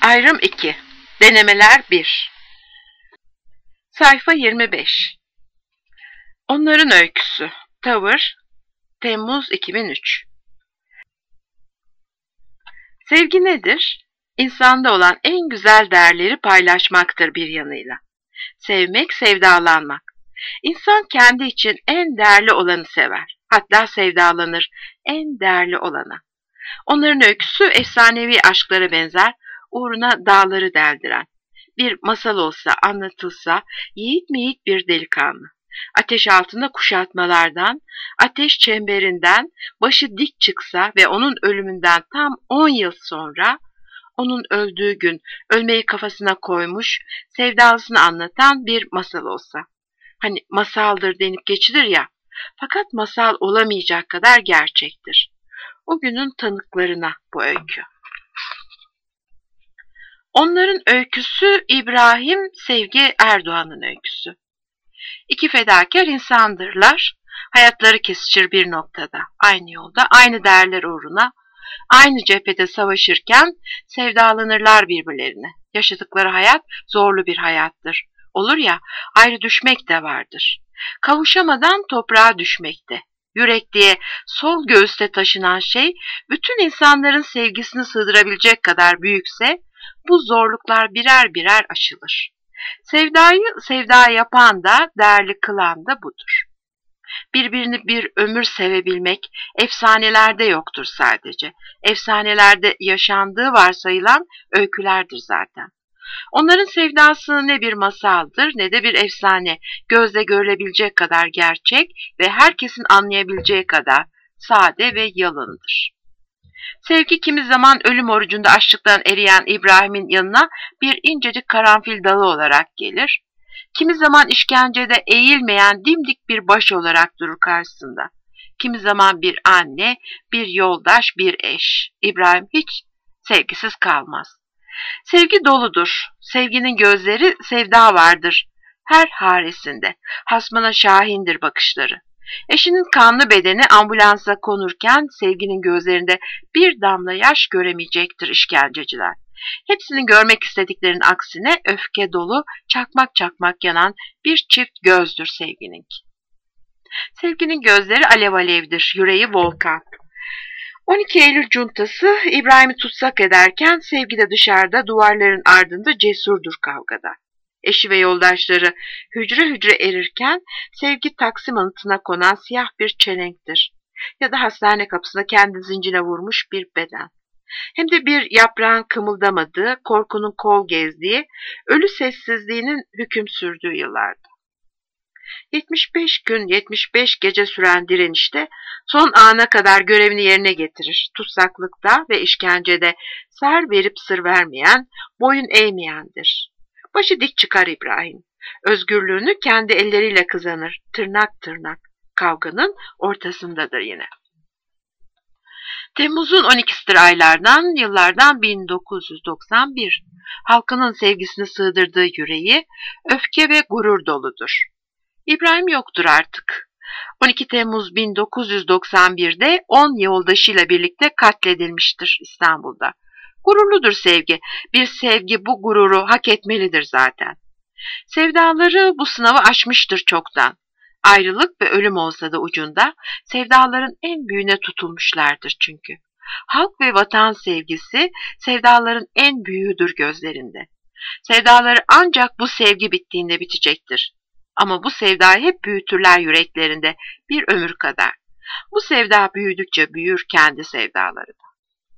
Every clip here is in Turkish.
Ayrım 2. Denemeler 1. Sayfa 25. Onların öyküsü. Tavır. Temmuz 2003. Sevgi nedir? İnsanda olan en güzel değerleri paylaşmaktır bir yanıyla. Sevmek, sevdalanmak. İnsan kendi için en değerli olanı sever. Hatta sevdalanır en değerli olana. Onların öyküsü efsanevi aşklara benzer, uğruna dağları deldiren. Bir masal olsa, anlatılsa, yiğit miyit bir delikanlı. Ateş altında kuşatmalardan, ateş çemberinden başı dik çıksa ve onun ölümünden tam 10 yıl sonra, onun öldüğü gün ölmeyi kafasına koymuş, sevdasını anlatan bir masal olsa. Hani masaldır denip geçilir ya, fakat masal olamayacak kadar gerçektir. O günün tanıklarına bu öykü. Onların öyküsü İbrahim Sevgi Erdoğan'ın öyküsü. İki fedakar insandırlar. Hayatları kesişir bir noktada, aynı yolda, aynı değerler uğruna, aynı cephede savaşırken sevdalanırlar birbirlerine. Yaşadıkları hayat zorlu bir hayattır. Olur ya, ayrı düşmek de vardır. Kavuşamadan toprağa düşmekte. Yürek diye sol göğüste taşınan şey, bütün insanların sevgisini sığdırabilecek kadar büyükse, bu zorluklar birer birer aşılır. Sevdayı sevda yapan da, değerli kılan da budur. Birbirini bir ömür sevebilmek efsanelerde yoktur sadece. Efsanelerde yaşandığı varsayılan öykülerdir zaten. Onların sevdası ne bir masaldır ne de bir efsane, gözle görülebilecek kadar gerçek ve herkesin anlayabileceği kadar sade ve yalındır. Sevgi kimi zaman ölüm orucunda açlıktan eriyen İbrahim'in yanına bir incecik karanfil dalı olarak gelir. Kimi zaman işkencede eğilmeyen dimdik bir baş olarak durur karşısında. Kimi zaman bir anne, bir yoldaş, bir eş. İbrahim hiç sevgisiz kalmaz. Sevgi doludur. Sevginin gözleri sevda vardır. Her haresinde. Hasmına şahindir bakışları. Eşinin kanlı bedeni ambulansa konurken sevginin gözlerinde bir damla yaş göremeyecektir işkenceciler. Hepsinin görmek istediklerinin aksine öfke dolu, çakmak çakmak yanan bir çift gözdür sevgininki. Sevginin gözleri alev alevdir, yüreği volkan. 12 Eylül cuntası İbrahim'i tutsak ederken sevgi de dışarıda duvarların ardında cesurdur kavgada. Eşi ve yoldaşları hücre hücre erirken sevgi Taksim anıtına konan siyah bir çelenktir. Ya da hastane kapısına kendi zincine vurmuş bir beden. Hem de bir yaprağın kımıldamadığı, korkunun kol gezdiği, ölü sessizliğinin hüküm sürdüğü yıllarda. 75 gün, 75 gece süren direnişte son ana kadar görevini yerine getirir. Tutsaklıkta ve işkencede ser verip sır vermeyen, boyun eğmeyendir. Başı dik çıkar İbrahim. Özgürlüğünü kendi elleriyle kazanır, tırnak tırnak. Kavganın ortasındadır yine. Temmuz'un 12'sidir aylardan, yıllardan 1991. Halkının sevgisini sığdırdığı yüreği, öfke ve gurur doludur. İbrahim yoktur artık. 12 Temmuz 1991'de 10 yoldaşıyla birlikte katledilmiştir İstanbul'da. Gururludur sevgi. Bir sevgi bu gururu hak etmelidir zaten. Sevdaları bu sınavı aşmıştır çoktan. Ayrılık ve ölüm olsa da ucunda sevdaların en büyüğüne tutulmuşlardır çünkü. Halk ve vatan sevgisi sevdaların en büyüğüdür gözlerinde. Sevdaları ancak bu sevgi bittiğinde bitecektir. Ama bu sevdayı hep büyütürler yüreklerinde bir ömür kadar. Bu sevda büyüdükçe büyür kendi sevdaları da.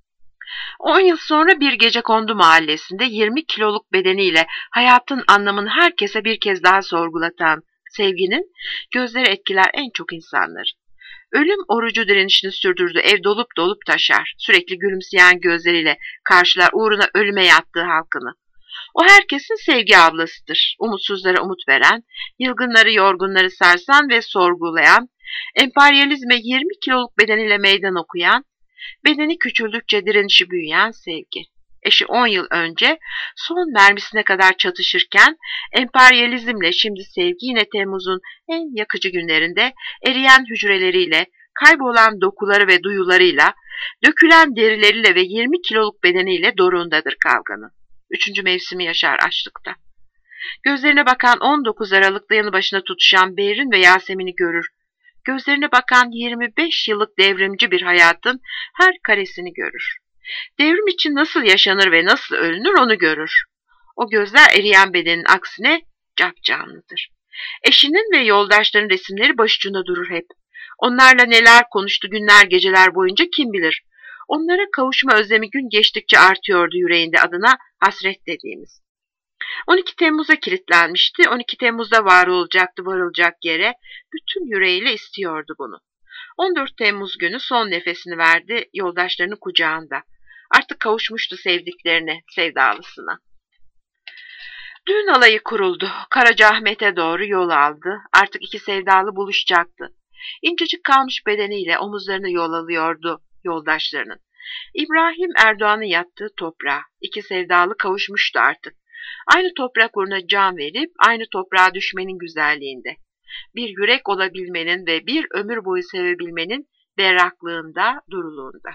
10 yıl sonra bir Gecekondu mahallesinde 20 kiloluk bedeniyle hayatın anlamını herkese bir kez daha sorgulatan sevginin gözleri etkiler en çok insanları. Ölüm orucu direnişini sürdürdü, ev dolup dolup taşar, sürekli gülümseyen gözleriyle karşılar uğruna ölüme yattığı halkını. O herkesin sevgi ablasıdır, umutsuzlara umut veren, yılgınları yorgunları sarsan ve sorgulayan, emperyalizme 20 kiloluk bedeniyle meydan okuyan, bedeni küçüldükçe direnişi büyüyen sevgi. Eşi 10 yıl önce son mermisine kadar çatışırken emperyalizmle şimdi sevgi yine Temmuz'un en yakıcı günlerinde eriyen hücreleriyle, kaybolan dokuları ve duyularıyla, dökülen derileriyle ve 20 kiloluk bedeniyle doruğundadır kavganın. Üçüncü mevsimi yaşar açlıkta. Gözlerine bakan 19 Aralık'ta yanı başına tutuşan Behrin ve Yasemin'i görür. Gözlerine bakan 25 yıllık devrimci bir hayatın her karesini görür. Devrim için nasıl yaşanır ve nasıl ölünür onu görür. O gözler eriyen bedenin aksine capcanlıdır. Eşinin ve yoldaşlarının resimleri başucunda durur hep. Onlarla neler konuştu günler geceler boyunca kim bilir. Onlara kavuşma özlemi gün geçtikçe artıyordu yüreğinde adına hasret dediğimiz. 12 Temmuz'a kilitlenmişti. 12 Temmuz'da var olacaktı varılacak yere. Bütün yüreğiyle istiyordu bunu. 14 Temmuz günü son nefesini verdi yoldaşlarının kucağında. Artık kavuşmuştu sevdiklerine, sevdalısına. Düğün alayı kuruldu. Karacaahmet'e doğru yol aldı. Artık iki sevdalı buluşacaktı. İncecik kalmış bedeniyle omuzlarını yol alıyordu yoldaşlarının. İbrahim Erdoğan'ın yattığı toprağa. İki sevdalı kavuşmuştu artık. Aynı toprak uğruna can verip aynı toprağa düşmenin güzelliğinde. Bir yürek olabilmenin ve bir ömür boyu sevebilmenin berraklığında, duruluğunda.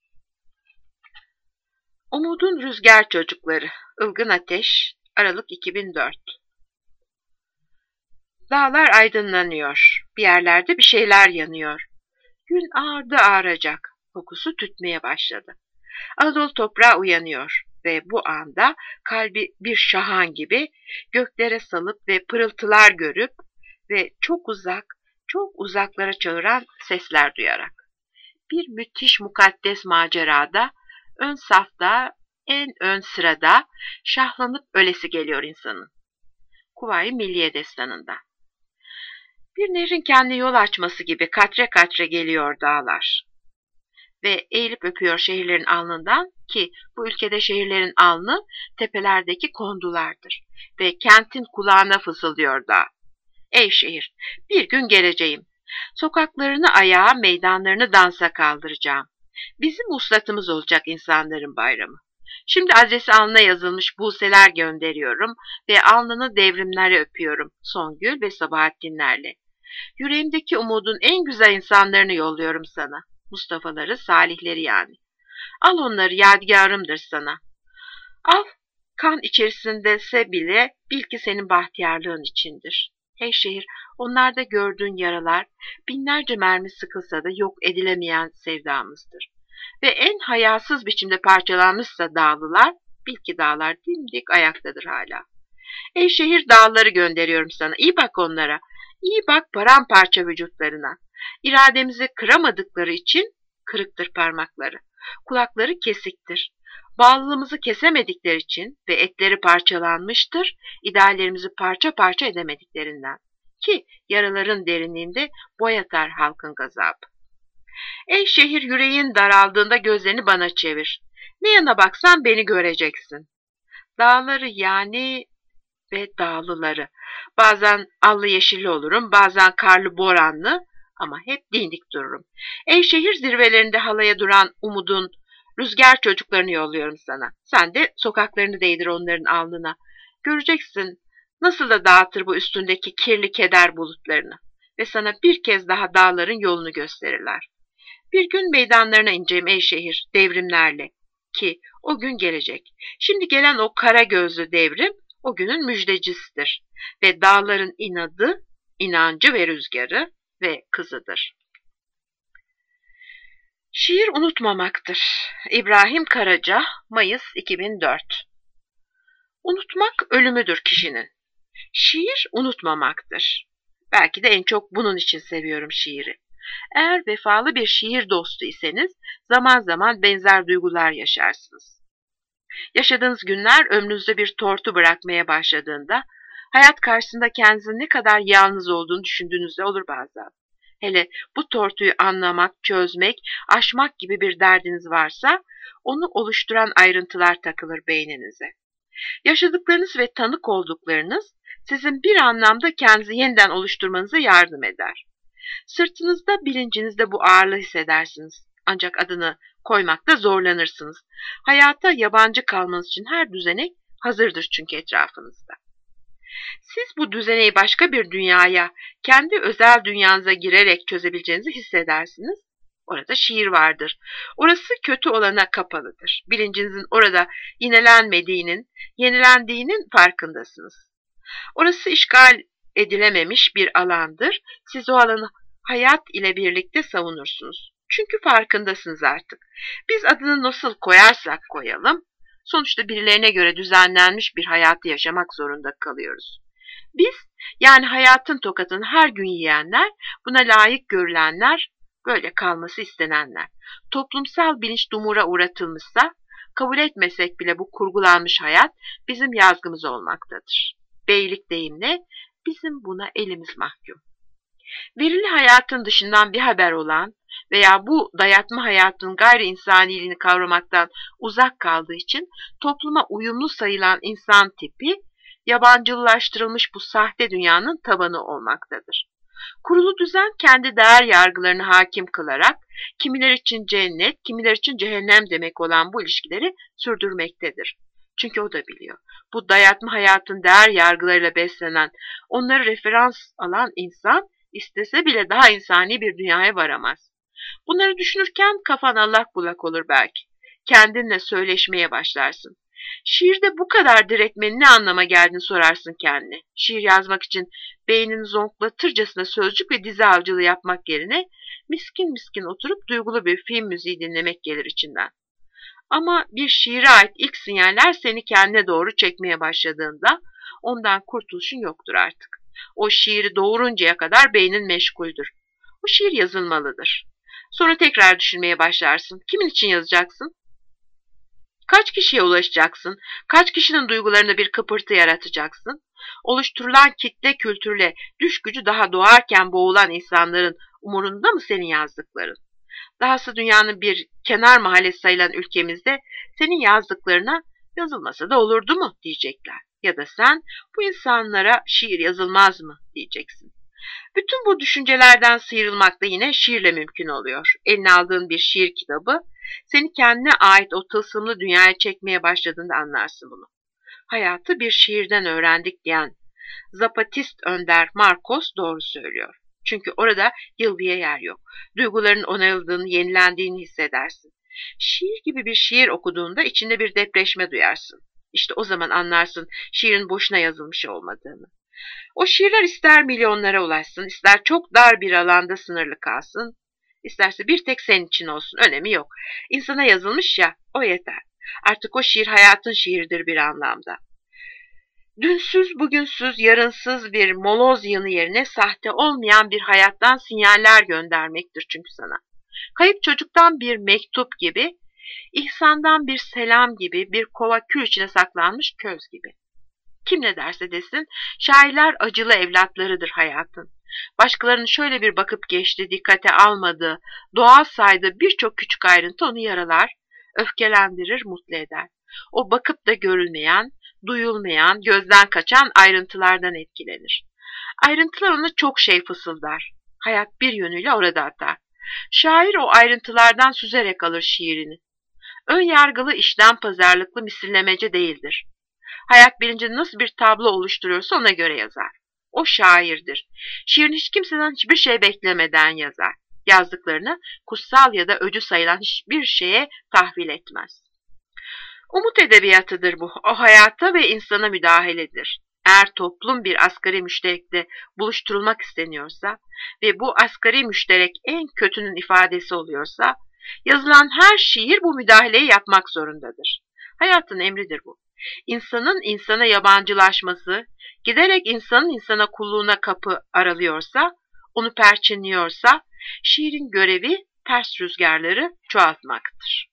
Umudun Rüzgar Çocukları, Ilgın Ateş, Aralık 2004. Dağlar aydınlanıyor, bir yerlerde bir şeyler yanıyor. Gün ağardı ağaracak, kokusu tütmeye başladı. Anadolu toprağı uyanıyor ve bu anda kalbi bir şahan gibi göklere salıp ve pırıltılar görüp ve çok uzak, çok uzaklara çağıran sesler duyarak. Bir müthiş mukaddes macerada, ön safta, en ön sırada şahlanıp ölesi geliyor insanın. Kuvayi Milliye Destanı'nda. Bir nehrin kendi yol açması gibi katre katre geliyor dağlar. Ve eğilip öpüyor şehirlerin alnından ki bu ülkede şehirlerin alnı tepelerdeki kondulardır. Ve kentin kulağına fısıldıyor dağ. Ey şehir, bir gün geleceğim. Sokaklarını ayağa, meydanlarını dansa kaldıracağım. Bizim uslatımız olacak insanların bayramı. Şimdi adresi alnına yazılmış buseler gönderiyorum ve alnını devrimlerle öpüyorum. Songül ve Sabahattinlerle. Yüreğimdeki umudun en güzel insanlarını yolluyorum sana. Mustafa'ları, Salihleri yani. Al onları, yadigarımdır sana. Al, kan içerisindese bile bil ki senin bahtiyarlığın içindir. Hey şehir, onlarda gördüğün yaralar binlerce mermi sıkılsa da yok edilemeyen sevdamızdır. Ve en hayasız biçimde parçalanmışsa dağlılar, bil ki dağlar dimdik ayaktadır hala. Ey şehir, dağları gönderiyorum sana, iyi bak onlara, iyi bak paramparça vücutlarına. İrademizi kıramadıkları için kırıktır parmakları, kulakları kesiktir. Bağlılığımızı kesemedikleri için ve etleri parçalanmıştır, ideallerimizi parça parça edemediklerinden. Ki yaraların derinliğinde boyatar halkın gazabı. Ey şehir, yüreğin daraldığında gözlerini bana çevir. Ne yana baksan beni göreceksin. Dağları yani ve dağlıları. Bazen allı yeşilli olurum, bazen karlı boranlı ama hep dimdik dururum. Ey şehir, zirvelerinde halaya duran umudun rüzgar çocuklarını yolluyorum sana. Sen de sokaklarını değdir onların alnına. Göreceksin nasıl da dağıtır bu üstündeki kirli keder bulutlarını ve sana bir kez daha dağların yolunu gösterirler. Bir gün meydanlarına ineceğim ey şehir, devrimlerle ki o gün gelecek. Şimdi gelen o kara gözlü devrim o günün müjdecisidir ve dağların inadı, inancı ve rüzgarı ve kızıdır. Şiir unutmamaktır. İbrahim Karaca, Mayıs 2004. Unutmak ölümüdür kişinin. Şiir unutmamaktır. Belki de en çok bunun için seviyorum şiiri. Eğer vefalı bir şiir dostu iseniz zaman zaman benzer duygular yaşarsınız. Yaşadığınız günler ömrünüzde bir tortu bırakmaya başladığında hayat karşısında kendinizin ne kadar yalnız olduğunu düşündüğünüzde olur bazen. Hele bu tortuyu anlamak, çözmek, aşmak gibi bir derdiniz varsa onu oluşturan ayrıntılar takılır beyninize. Yaşadıklarınız ve tanık olduklarınız sizin bir anlamda kendinizi yeniden oluşturmanıza yardım eder. Sırtınızda, bilincinizde bu ağırlığı hissedersiniz. Ancak adını koymakta zorlanırsınız. Hayata yabancı kalmanız için her düzenek hazırdır çünkü etrafınızda. Siz bu düzeneyi başka bir dünyaya, kendi özel dünyanıza girerek çözebileceğinizi hissedersiniz. Orada şiir vardır. Orası kötü olana kapalıdır. Bilincinizin orada yinelenmediğinin, yenilendiğinin farkındasınız. Orası işgal edilememiş bir alandır. Siz o alanı hayat ile birlikte savunursunuz. Çünkü farkındasınız artık. Biz adını nasıl koyarsak koyalım, sonuçta birilerine göre düzenlenmiş bir hayatı yaşamak zorunda kalıyoruz. Biz, yani hayatın tokatını her gün yiyenler, buna layık görülenler, böyle kalması istenenler. Toplumsal bilinç dumura uğratılmışsa, kabul etmesek bile bu kurgulanmış hayat bizim yazgımız olmaktadır. Beylik deyimle bizim buna elimiz mahkum. Verili hayatın dışından bir haber olan veya bu dayatma hayatın gayri insaniliğini kavramaktan uzak kaldığı için topluma uyumlu sayılan insan tipi, yabancılaştırılmış bu sahte dünyanın tabanı olmaktadır. Kurulu düzen kendi değer yargılarını hakim kılarak kimiler için cennet, kimiler için cehennem demek olan bu ilişkileri sürdürmektedir. Çünkü o da biliyor. Bu dayatma hayatın değer yargılarıyla beslenen, onları referans alan insan istese bile daha insani bir dünyaya varamaz. Bunları düşünürken kafan allak bullak olur belki. Kendinle söyleşmeye başlarsın. Şiirde bu kadar diretmenin ne anlama geldiğini sorarsın kendine. Şiir yazmak için beynini zonklatırcasına sözcük ve dizi avcılığı yapmak yerine miskin miskin oturup duygulu bir film müziği dinlemek gelir içinden. Ama bir şiire ait ilk sinyaller seni kendine doğru çekmeye başladığında ondan kurtuluşun yoktur artık. O şiiri doğuruncaya kadar beynin meşguldür. O şiir yazılmalıdır. Sonra tekrar düşünmeye başlarsın. Kimin için yazacaksın? Kaç kişiye ulaşacaksın? Kaç kişinin duygularında bir kıpırtı yaratacaksın? Oluşturulan kitle kültürle düş gücü daha doğarken boğulan insanların umurunda mı senin yazdıkların? Dahası dünyanın bir kenar mahallesi sayılan ülkemizde senin yazdıklarına yazılmasa da olurdu mu diyecekler. Ya da sen bu insanlara şiir yazılmaz mı diyeceksin. Bütün bu düşüncelerden sıyrılmak da yine şiirle mümkün oluyor. Eline aldığın bir şiir kitabı seni kendine ait o tılsımlı dünyaya çekmeye başladığında anlarsın bunu. Hayatı bir şiirden öğrendik diyen Zapatist önder Marcos doğru söylüyor. Çünkü orada yılgıya yer yok. Duyguların onarıldığını, yenilendiğini hissedersin. Şiir gibi bir şiir okuduğunda içinde bir depreşme duyarsın. İşte o zaman anlarsın şiirin boşuna yazılmış olmadığını. O şiirler ister milyonlara ulaşsın, ister çok dar bir alanda sınırlı kalsın, isterse bir tek senin için olsun, önemi yok. İnsana yazılmış ya, o yeter. Artık o şiir hayatın şiiridir bir anlamda. Dünsüz, bugünsüz, yarınsız bir moloz yığını yerine sahte olmayan bir hayattan sinyaller göndermektir çünkü sana. Kayıp çocuktan bir mektup gibi, ihsandan bir selam gibi, bir kova kül içine saklanmış köz gibi. Kim ne derse desin, şairler acılı evlatlarıdır hayatın. Başkalarının şöyle bir bakıp geçti, dikkate almadığı, doğal saydığı birçok küçük ayrıntı onu yaralar, öfkelendirir, mutlu eder. O bakıp da görülmeyen, duyulmayan, gözden kaçan ayrıntılardan etkilenir. Ayrıntılar ona çok şey fısıldar. Hayat bir yönüyle orada atar. Şair o ayrıntılardan süzerek alır şiirini. Ön yargılı, işten pazarlıklı misillemece değildir. Hayat bilincinde nasıl bir tablo oluşturuyorsa ona göre yazar. O şairdir. Şiirini hiç kimseden hiçbir şey beklemeden yazar. Yazdıklarını kutsal ya da öcü sayılan hiçbir şeye tahvil etmez. Umut edebiyatıdır bu. O hayata ve insana müdahaledir. Eğer toplum bir asgari müşterekte buluşturulmak isteniyorsa ve bu asgari müşterek en kötünün ifadesi oluyorsa, yazılan her şiir bu müdahaleyi yapmak zorundadır. Hayatın emridir bu. İnsanın insana yabancılaşması, giderek insanın insana kulluğuna kapı aralıyorsa, onu perçinliyorsa, şiirin görevi ters rüzgarları çoğaltmaktır.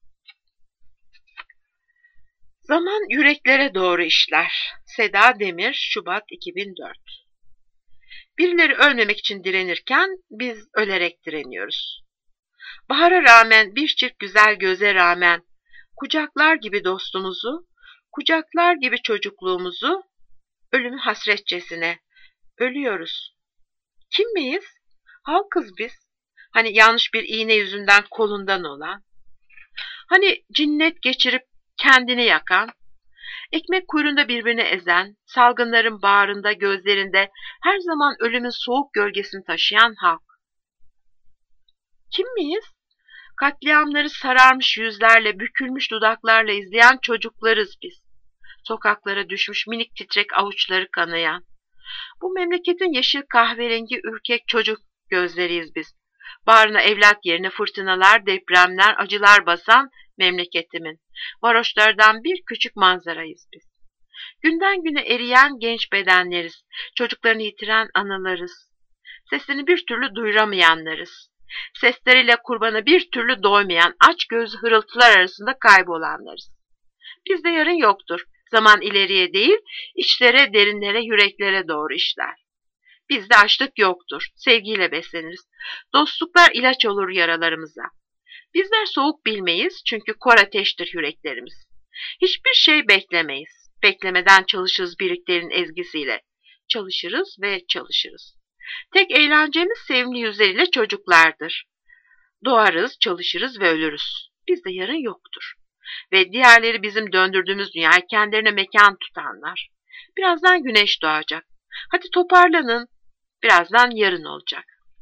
Zaman yüreklere doğru işler. Seda Demir, Şubat 2004. Birileri ölmemek için direnirken biz ölerek direniyoruz. Bahara rağmen, bir çift güzel göze rağmen, kucaklar gibi dostumuzu, kucaklar gibi çocukluğumuzu, ölümü hasretçesine ölüyoruz. Kim miyiz? Halkız biz. Hani yanlış bir iğne yüzünden kolundan olan, hani cinnet geçirip kendini yakan, ekmek kuyruğunda birbirini ezen, salgınların bağrında, gözlerinde her zaman ölümün soğuk gölgesini taşıyan halk. Kim miyiz? Katliamları sararmış yüzlerle, bükülmüş dudaklarla izleyen çocuklarız biz. Sokaklara düşmüş minik titrek avuçları kanayan. Bu memleketin yeşil kahverengi ürkek çocuk gözleriyiz biz. Bağrına evlat yerine fırtınalar, depremler, acılar basan memleketimin. Varoşlardan bir küçük manzarayız biz. Günden güne eriyen genç bedenleriz. Çocuklarını yitiren analarız. Sesini bir türlü duyuramayanlarız. Sesleriyle kurbana bir türlü doymayan aç göz hırıltılar arasında kaybolanlarız. Bizde yarın yoktur. Zaman ileriye değil, içlere, derinlere, yüreklere doğru işler. Bizde açlık yoktur. Sevgiyle besleniriz. Dostluklar ilaç olur yaralarımıza. Bizler soğuk bilmeyiz çünkü kor ateştir yüreklerimiz. Hiçbir şey beklemeyiz. Beklemeden çalışırız birliklerin ezgisiyle. Çalışırız ve çalışırız. Tek eğlencemiz sevimli yüzleriyle çocuklardır. Doğarız, çalışırız ve ölürüz. Bizde yarın yoktur. Ve diğerleri bizim döndürdüğümüz dünyayı kendilerine mekan tutanlar. Birazdan güneş doğacak. Hadi toparlanın. Birazdan yarın olacak.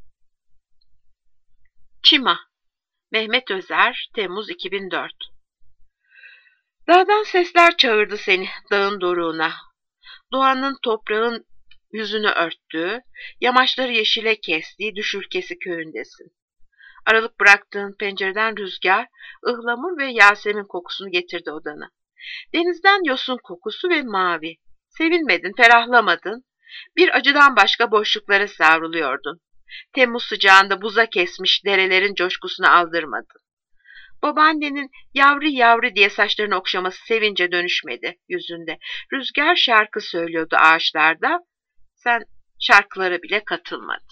Çima, Mehmet Özer, Temmuz 2004. Dağdan sesler çağırdı seni dağın doruğuna. Doğanın toprağın yüzünü örttüğü, yamaçları yeşile kestiği düş ülkesi köyündesin. Aralık bıraktığın pencereden rüzgar, ıhlamur ve yasemin kokusunu getirdi odana. Denizden yosun kokusu ve mavi. Sevinmedin, ferahlamadın. Bir acıdan başka boşluklara savruluyordun. Temmuz sıcağında buza kesmiş derelerin coşkusunu aldırmadın. Babaannenin yavru yavru diye saçlarını okşaması sevince dönüşmedi yüzünde. Rüzgar şarkı söylüyordu ağaçlarda. Sen şarkılara bile katılmadın.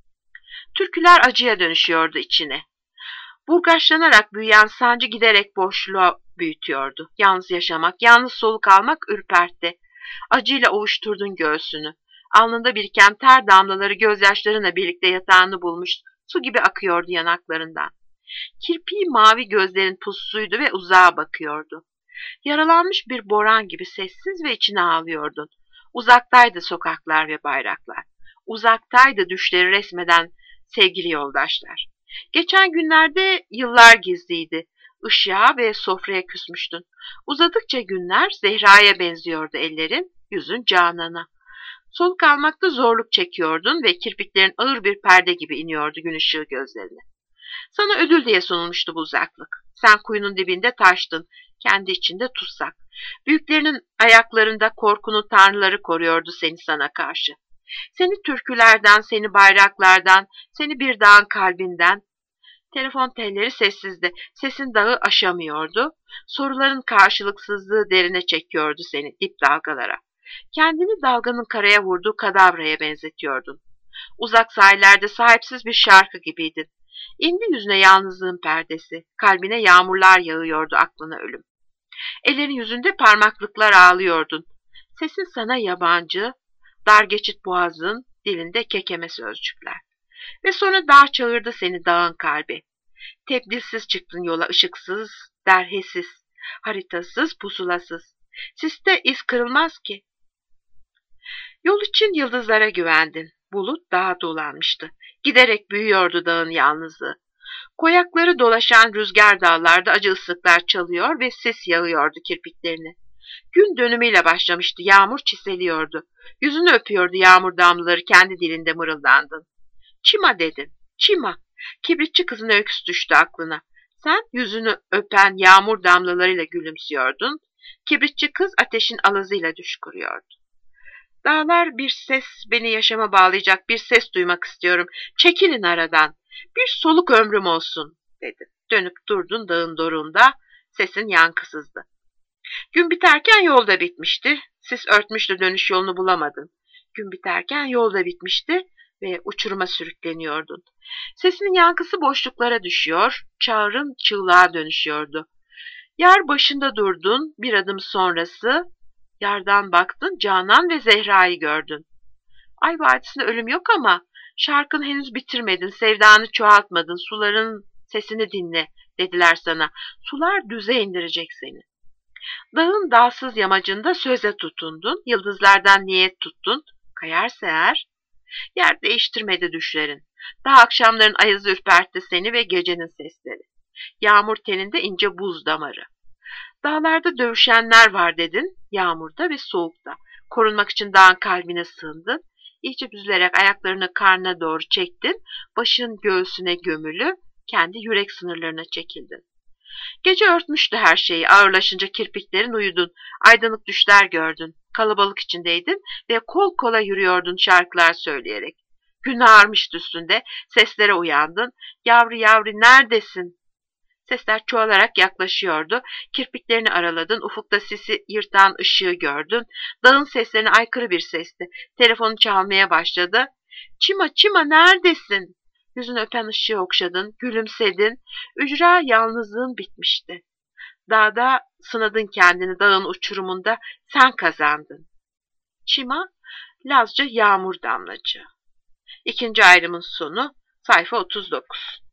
Türküler acıya dönüşüyordu içine. Burgaçlanarak büyüyen sancı giderek boşluğa büyütüyordu. Yalnız yaşamak, yalnız soluk almak ürpertti. Acıyla ovuşturdun göğsünü. Alnında biriken ter damlaları gözyaşlarına birlikte yatağını bulmuş, su gibi akıyordu yanaklarından. Kirpiği mavi gözlerin pussuydu ve uzağa bakıyordu. Yaralanmış bir boran gibi sessiz ve içine ağlıyordun. Uzaktaydı sokaklar ve bayraklar. Uzaktaydı düşleri resmeden sevgili yoldaşlar. Geçen günlerde yıllar gizliydi. Işığa ve sofraya küsmüştün. Uzadıkça günler Zehra'ya benziyordu ellerin, yüzün Canan'a. Soluk almakta zorluk çekiyordun ve kirpiklerin ağır bir perde gibi iniyordu gün ışığı gözlerine. Sana ödül diye sunulmuştu bu uzaklık. Sen kuyunun dibinde taştın, kendi içinde tutsak. Büyüklerinin ayaklarında korkunun tanrıları koruyordu seni sana karşı. Seni türkülerden, seni bayraklardan, seni bir dağın kalbinden. Telefon telleri sessizdi. Sesin dağı aşamıyordu. Soruların karşılıksızlığı derine çekiyordu seni dip dalgalara. Kendini dalganın karaya vurduğu kadavraya benzetiyordun. Uzak sahillerde sahipsiz bir şarkı gibiydin. İndi yüzüne yalnızlığın perdesi. Kalbine yağmurlar yağıyordu, aklına ölüm. Ellerin yüzünde parmaklıklar ağlıyordun. Sesin sana yabancı, dar geçit boğazın, dilinde kekeme sözcükler. Ve sonra dar çağırdı seni dağın kalbi. Tebdilsiz çıktın yola, ışıksız, derhesiz, haritasız, pusulasız. Siste iz kırılmaz ki. Yol için yıldızlara güvendin. Bulut dağa dolanmıştı. Giderek büyüyordu dağın yalnızlığı. Koyakları dolaşan rüzgar dağlarda acı ıslıklar çalıyor ve sis yağıyordu kirpiklerine. Gün dönümüyle başlamıştı, yağmur çiseliyordu. Yüzünü öpüyordu yağmur damlaları, kendi dilinde mırıldandın. Çima dedin, çima. Kibritçi kızın öyküsü düştü aklına. Sen yüzünü öpen yağmur damlalarıyla gülümsüyordun. Kibritçi kız ateşin alazıyla düş kuruyordu. Dağlar bir ses, beni yaşama bağlayacak bir ses duymak istiyorum. Çekilin aradan. Bir soluk ömrüm olsun, dedi. Dönüp durdun dağın doruğunda, sesin yankısızdı. Gün biterken yolda bitmişti. Sis örtmüştü, dönüş yolunu bulamadın. Gün biterken yolda bitmişti ve uçuruma sürükleniyordun. Sesinin yankısı boşluklara düşüyor, çağrın çığlığa dönüşüyordu. Yar başında durdun, bir adım sonrası, yardan baktın, Canan ve Zehra'yı gördün. Ay vadisinde ölüm yok ama şarkını henüz bitirmedin, sevdanı çoğaltmadın, suların sesini dinle dediler sana. Sular düze indirecek seni. Dağın dağsız yamacında söze tutundun, yıldızlardan niyet tuttun, kayarsa eğer, yer değiştirmedi düşlerin. Daha akşamların ayazı ürpertti seni ve gecenin sesleri. Yağmur teninde ince buz damarı. Dağlarda dövüşenler var dedin, yağmurda ve soğukta. Korunmak için dağın kalbine sığındın. İyice büzülerek ayaklarını karnına doğru çektin. Başın göğsüne gömülü, kendi yürek sınırlarına çekildin. Gece örtmüştü her şeyi. Ağırlaşınca kirpiklerin uyudun. Aydınlık düşler gördün. Kalabalık içindeydin ve kol kola yürüyordun şarkılar söyleyerek. Gün ağarmıştı üstünde. Seslere uyandın. Yavru yavru neredesin? Sesler çoğalarak yaklaşıyordu. Kirpiklerini araladın. Ufukta sisi yırtan ışığı gördün. Dağın seslerine aykırı bir sesti. Telefonu çalmaya başladı. Çima Çima neredesin? Yüzünü öpen ışığı okşadın. Gülümsedin. Ücra yalnızlığın bitmişti. Dağda sınadın kendini, dağın uçurumunda sen kazandın. Çima, Lazca yağmur damlacığı. İkinci ayrımın sonu, sayfa 39.